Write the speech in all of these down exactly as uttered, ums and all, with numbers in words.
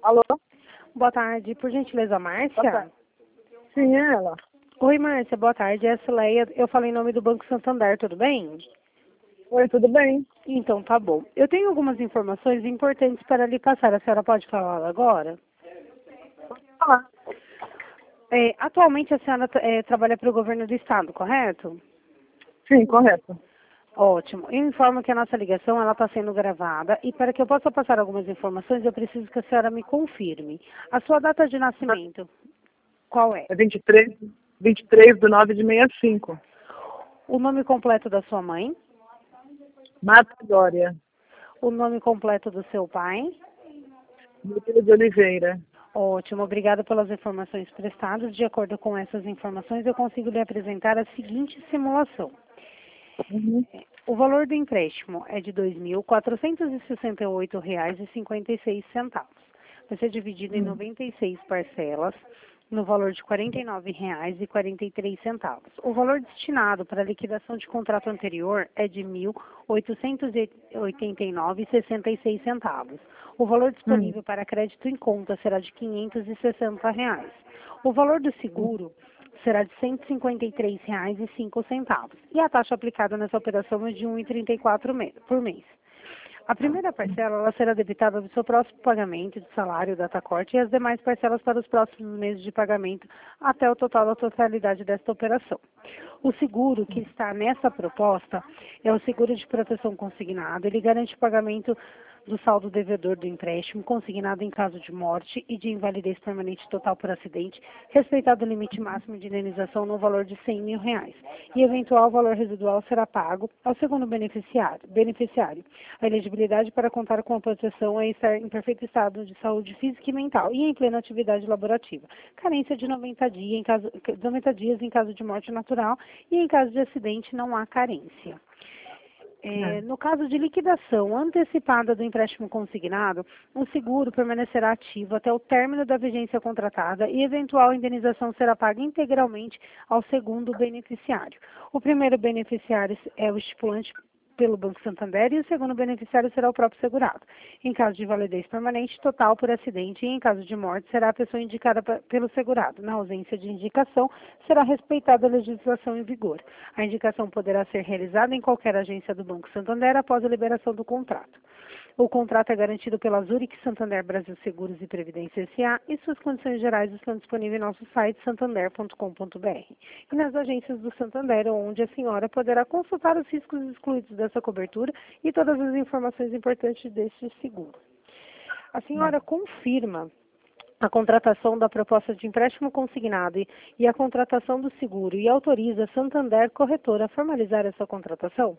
Alô? Boa tarde, por gentileza, Márcia? Boa tarde. Sim, é ela. Oi, Márcia, boa tarde. Essa é a Leia. Eu falo em nome do Banco Santander, tudo bem? Oi, tudo bem? Então, tá bom. Eu tenho algumas informações importantes para lhe passar. A senhora pode falar agora? Olá. É, atualmente a senhora é, trabalha para o governo do estado, correto? Sim, correto. Ótimo. Eu informo que a nossa ligação ela está sendo gravada e para que eu possa passar algumas informações, eu preciso que a senhora me confirme. A sua data de nascimento, qual é? É vinte e três, vinte e três do nove de sessenta e cinco. O nome completo da sua mãe? Marta Glória. O nome completo do seu pai? Matheus de Oliveira. Ótimo, obrigada pelas informações prestadas. De acordo com essas informações, eu consigo lhe apresentar a seguinte simulação. Uhum. O valor do empréstimo é de dois mil quatrocentos e sessenta e oito reais e cinquenta e seis centavos. Vai ser dividido em Uhum. noventa e seis parcelas, no valor de quarenta e nove reais e quarenta e três centavos. O valor destinado para a liquidação de contrato anterior é de mil oitocentos e oitenta e nove reais e sessenta e seis centavos. O valor disponível Uhum. para crédito em conta será de quinhentos e sessenta reais. O valor do seguro será de cento e cinquenta e três reais e cinco centavos. E a taxa aplicada nessa operação é de um vírgula trinta e quatro por mês. A primeira parcela ela será debitada do seu próximo pagamento de salário, data corte, e as demais parcelas para os próximos meses de pagamento até o total da totalidade desta operação. O seguro que está nessa proposta é o seguro de proteção consignado. Ele garante o pagamento do saldo devedor do empréstimo consignado em caso de morte e de invalidez permanente total por acidente, respeitado o limite máximo de indenização no valor de cem mil reais. E eventual valor residual será pago ao segundo beneficiário. beneficiário. A elegibilidade para contar com a proteção é estar em perfeito estado de saúde física e mental e em plena atividade laborativa. Carência de noventa dias em caso, noventa dias em caso de morte natural e em caso de acidente não há carência. É, no caso de liquidação antecipada do empréstimo consignado, o seguro permanecerá ativo até o término da vigência contratada e eventual indenização será paga integralmente ao segundo beneficiário. O primeiro beneficiário é o estipulante pelo Banco Santander e o segundo beneficiário será o próprio segurado. Em caso de validez permanente, total por acidente e em caso de morte, será a pessoa indicada pelo segurado. Na ausência de indicação, será respeitada a legislação em vigor. A indicação poderá ser realizada em qualquer agência do Banco Santander após a liberação do contrato. O contrato é garantido pela Zurich Santander Brasil Seguros e Previdência S A e suas condições gerais estão disponíveis em nosso site santander ponto com ponto br e nas agências do Santander, onde a senhora poderá consultar os riscos excluídos dessa cobertura e todas as informações importantes deste seguro. A senhora confirma a contratação da proposta de empréstimo consignado e, e a contratação do seguro e autoriza a Santander Corretora a formalizar essa contratação?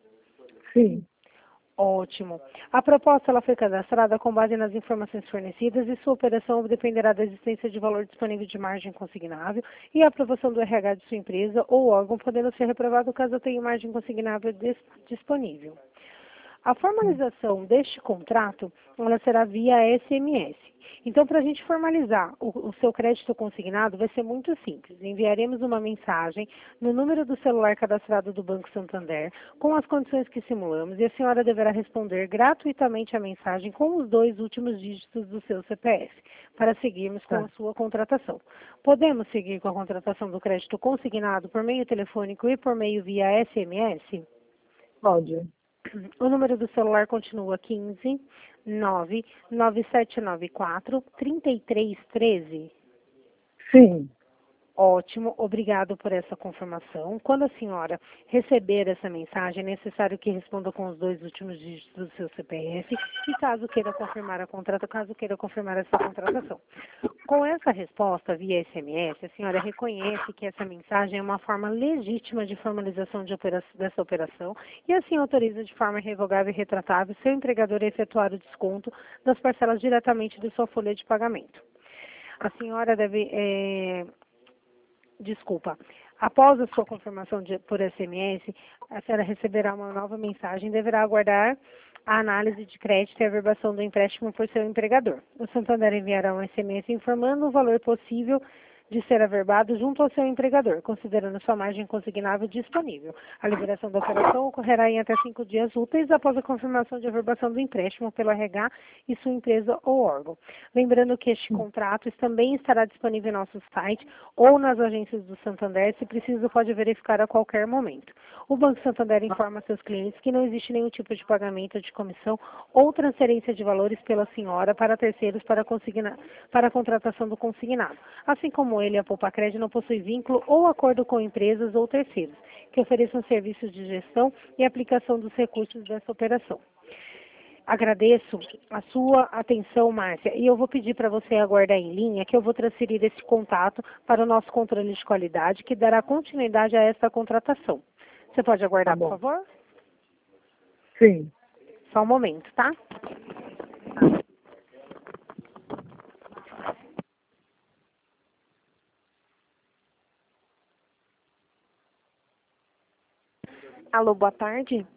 Sim. Ótimo. A proposta ela foi cadastrada com base nas informações fornecidas e sua operação dependerá da existência de valor disponível de margem consignável e a aprovação do R H de sua empresa ou órgão, podendo ser reprovado caso tenha margem consignável disponível. A formalização deste contrato ela será via S M S. Então, para a gente formalizar o, o seu crédito consignado, vai ser muito simples. Enviaremos uma mensagem no número do celular cadastrado do Banco Santander, com as condições que simulamos, e a senhora deverá responder gratuitamente a mensagem com os dois últimos dígitos do seu C P F, para seguirmos com a sua contratação. Podemos seguir com a contratação do crédito consignado por meio telefônico e por meio via S M S? Pode. O número do celular continua quinze, nove, nove sete nove quatro, trinta e três treze. Sim. Ótimo, obrigado por essa confirmação. Quando a senhora receber essa mensagem, é necessário que responda com os dois últimos dígitos do seu C P F e caso queira confirmar a contrata, caso queira confirmar essa contratação. Com essa resposta via S M S, a senhora reconhece que essa mensagem é uma forma legítima de formalização de opera dessa operação e assim autoriza de forma irrevogável e retratável seu empregador a efetuar o desconto das parcelas diretamente de sua folha de pagamento. A senhora deve... É, Desculpa. Após a sua confirmação de, por S M S, a senhora receberá uma nova mensagem e deverá aguardar a análise de crédito e a averbação do empréstimo por seu empregador. O Santander enviará um S M S informando o valor possível de ser averbado junto ao seu empregador, considerando sua margem consignável disponível. A liberação da operação ocorrerá em até cinco dias úteis após a confirmação de averbação do empréstimo pelo R H e sua empresa ou órgão. Lembrando que este contrato também estará disponível em nosso site ou nas agências do Santander, se preciso pode verificar a qualquer momento. O Banco Santander informa a seus clientes que não existe nenhum tipo de pagamento de comissão ou transferência de valores pela senhora para terceiros para, consigna, para a contratação do consignado. Assim como ele, a Poupacred não possui vínculo ou acordo com empresas ou terceiros que ofereçam serviços de gestão e aplicação dos recursos dessa operação. Agradeço a sua atenção, Márcia, e eu vou pedir para você aguardar em linha que eu vou transferir esse contato para o nosso controle de qualidade, que dará continuidade a essa contratação. Você pode aguardar, Tá bom. por favor? Sim. Só um momento, tá? Alô, boa tarde.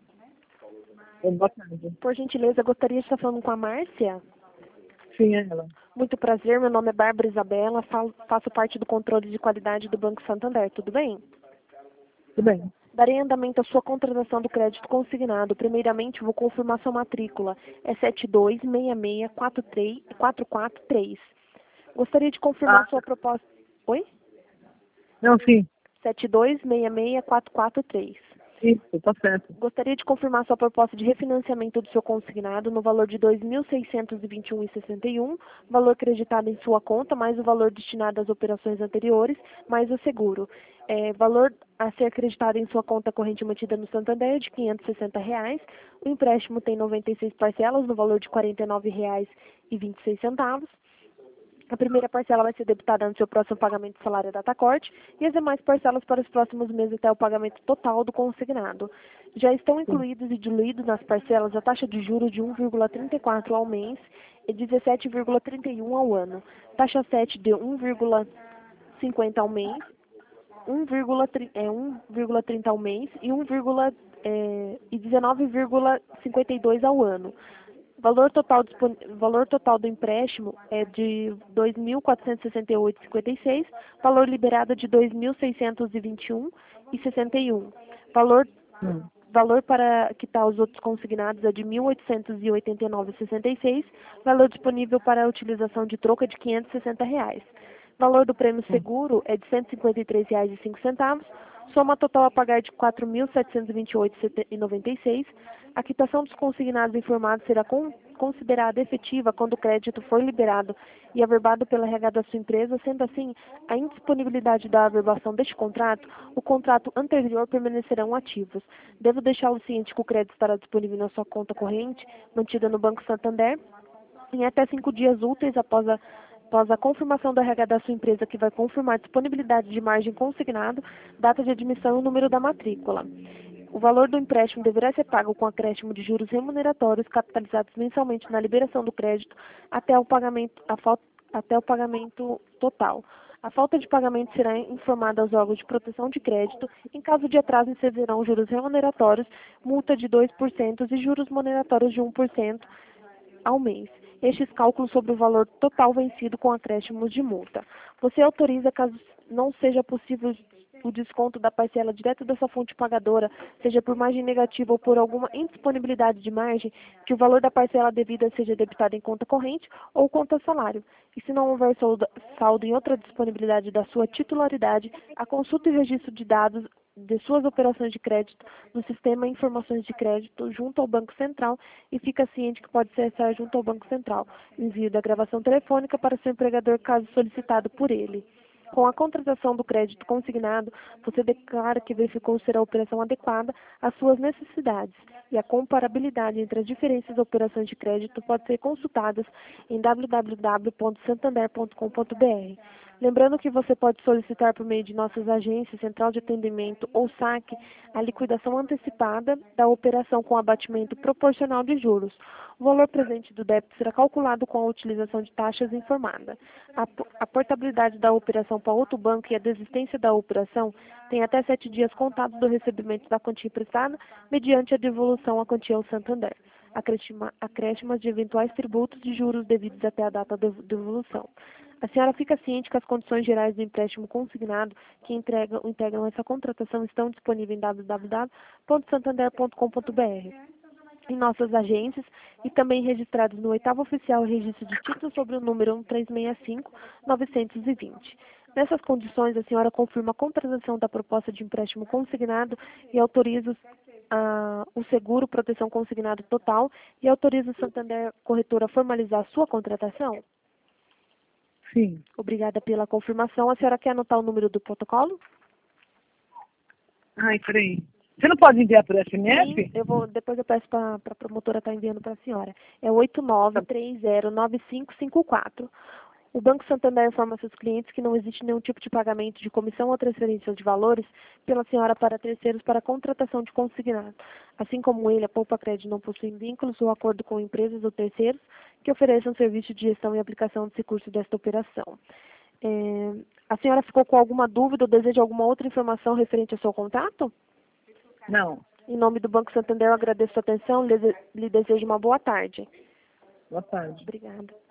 Boa tarde. Por gentileza, gostaria de estar falando com a Márcia. Sim, é ela. Muito prazer, meu nome é Bárbara Isabela, falo- faço parte do controle de qualidade do Banco Santander, tudo bem? Tudo bem. Darei andamento à sua contratação do crédito consignado. Primeiramente, vou confirmar sua matrícula. É sete dois seis seis quatro três quatro quatro três. Gostaria de confirmar Ah. sua proposta... Oi? Não, sim. sete dois seis seis quatro quatro três. Isso, tá certo. Gostaria de confirmar sua proposta de refinanciamento do seu consignado no valor de dois mil seiscentos e vinte e um reais e sessenta e um centavos, valor creditado em sua conta, mais o valor destinado às operações anteriores, mais o seguro. É, valor a ser acreditado em sua conta corrente mantida no Santander é de quinhentos e sessenta reais. O empréstimo tem noventa e seis parcelas no valor de quarenta e nove reais e vinte e seis centavos. A primeira parcela vai ser debitada no seu próximo pagamento de salário data corte e as demais parcelas para os próximos meses até o pagamento total do consignado. Já estão incluídos e diluídos nas parcelas a taxa de juros de um vírgula trinta e quatro ao mês e dezessete vírgula trinta e um ao ano. Taxa sete de um vírgula cinquenta ao mês, um vírgula trinta ao mês e um, é, e dezenove vírgula cinquenta e dois ao ano. Valor total, dispon... valor total do empréstimo é de dois mil quatrocentos e sessenta e oito reais e cinquenta e seis centavos, valor liberado é de dois mil seiscentos e vinte e um reais e sessenta e um centavos. Valor, Hum. valor para quitar os outros consignados é de mil oitocentos e oitenta e nove reais e sessenta e seis centavos, valor disponível para a utilização de troca de quinhentos e sessenta reais. Valor do prêmio seguro é de cento e cinquenta e três reais e cinco centavos, soma total a pagar de quatro mil setecentos e vinte e oito reais e noventa e seis centavos. A quitação dos consignados informados será con considerada efetiva quando o crédito for liberado e averbado pela R H da sua empresa, sendo assim, a indisponibilidade da averbação deste contrato, o contrato anterior permanecerão ativos. Devo deixá-lo ciente que o crédito estará disponível na sua conta corrente, mantida no Banco Santander, em até cinco dias úteis após a após a confirmação do R H da sua empresa, que vai confirmar a disponibilidade de margem consignado, data de admissão e o número da matrícula. O valor do empréstimo deverá ser pago com acréscimo de juros remuneratórios capitalizados mensalmente na liberação do crédito até o pagamento, a falta, até o pagamento total. A falta de pagamento será informada aos órgãos de proteção de crédito. Em caso de atraso, incidirão juros remuneratórios, multa de dois por cento e juros moneratórios de um por cento ao mês. Estes cálculos sobre o valor total vencido com acréscimos de multa. Você autoriza, caso não seja possível o desconto da parcela direto da sua fonte pagadora, seja por margem negativa ou por alguma indisponibilidade de margem, que o valor da parcela devida seja debitado em conta corrente ou conta salário. E se não houver saldo, saldo em outra disponibilidade da sua titularidade, a consulta e registro de dados de suas operações de crédito no sistema Informações de Crédito junto ao Banco Central e fica ciente que pode ser acessado junto ao Banco Central. Envio da gravação telefônica para seu empregador caso solicitado por ele. Com a contratação do crédito consignado, você declara que verificou ser a operação adequada às suas necessidades e a comparabilidade entre as diferentes operações de crédito pode ser consultadas em w w w ponto santander ponto com ponto b r. Lembrando que você pode solicitar por meio de nossas agências, central de atendimento ou saque a liquidação antecipada da operação com abatimento proporcional de juros. O valor presente do débito será calculado com a utilização de taxas informada. A, a portabilidade da operação para outro banco e a desistência da operação tem até sete dias contados do recebimento da quantia emprestada, mediante a devolução à quantia ao Santander. acréscima- acréscimas de eventuais tributos e juros devidos até a data da devolução. A senhora fica ciente que as condições gerais do empréstimo consignado que entregam, integram essa contratação estão disponíveis em w w w ponto santander ponto com ponto b r, em nossas agências e também registrados no oitavo oficial registro de títulos sobre o número um três seis cinco nove dois zero. Nessas condições, a senhora confirma a contratação da proposta de empréstimo consignado e autoriza ah, o seguro proteção consignado total e autoriza o Santander Corretora a formalizar a sua contratação? Sim. Obrigada pela confirmação. A senhora quer anotar o número do protocolo? Ai, peraí. Você não pode enviar por S M S? Sim, eu vou, depois eu peço para a promotora estar enviando para a senhora. É oito nove três zero nove cinco cinco quatro. O Banco Santander informa seus clientes que não existe nenhum tipo de pagamento de comissão ou transferência de valores pela senhora para terceiros para contratação de consignado. Assim como ele, a Poupa Crédito não possui vínculos ou acordo com empresas ou terceiros que ofereçam serviço de gestão e aplicação desse curso desta operação. É, a senhora ficou com alguma dúvida ou deseja alguma outra informação referente ao seu contato? Não. Em nome do Banco Santander, eu agradeço a atenção e lhe desejo uma boa tarde. Boa tarde. Obrigada.